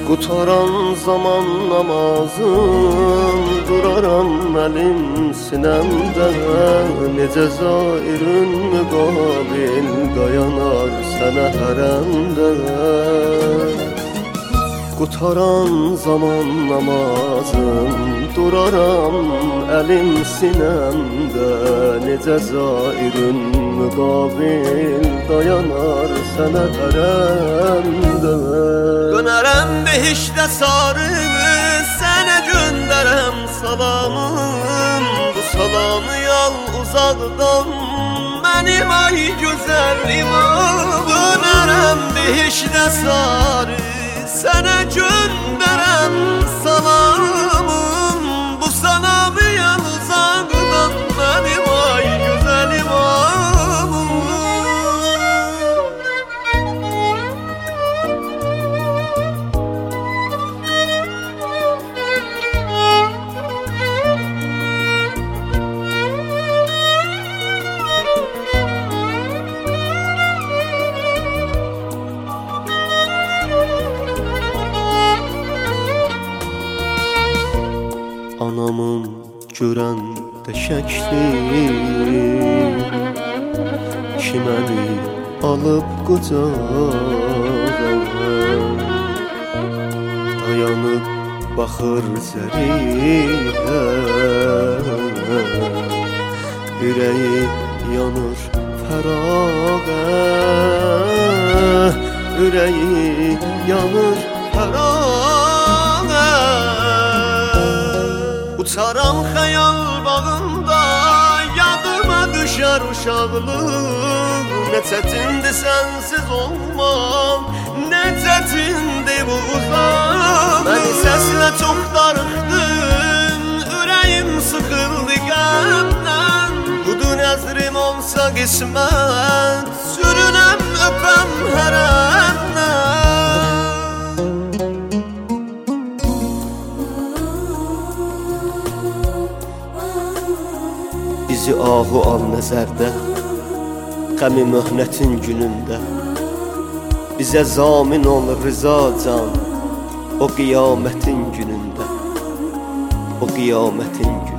Qutaran zaman namazım, duraram əlim sinəmdə. Necə zairün müqabil dayanar sənə hərəmdə. Qutaran zaman namazım, duraram əlim sinəmdə. Necə zairün müqabil dayanar sənə hərəmdə. Dönərəm behişdə sarı, sənə göndərəm salamım. Bu salamı yal uzaqdan, mənim ay gözəl imam. Dönərəm behişdə sarı, sənə göndərəm salamım. Bu salamı yal uzaqdan, mənim ay gözəl imamım. Anamın görəndə şəkli, ki məni alıb qucağa. Dayanıb baxır zəriyə, ürəyi yanır fərağa. Ürəyi yanır fərağa. Uçaram xəyal bağında, yadıma düşər uşaqlıq. Nə çətindir sənsiz olmam, nə çətindir bu uzaq. Məni səslə çox darıxdın, ürəyim sıxıldı qəmdən. Budu nəzrim olsa qismət, sürünəm öpəm hərəmdən. Bizi ahu al nəzərdə, qəmi möhnətin günündə. Bizə zamin ol rıza can, o qiyamətin günündə. O qiyamətin günündə.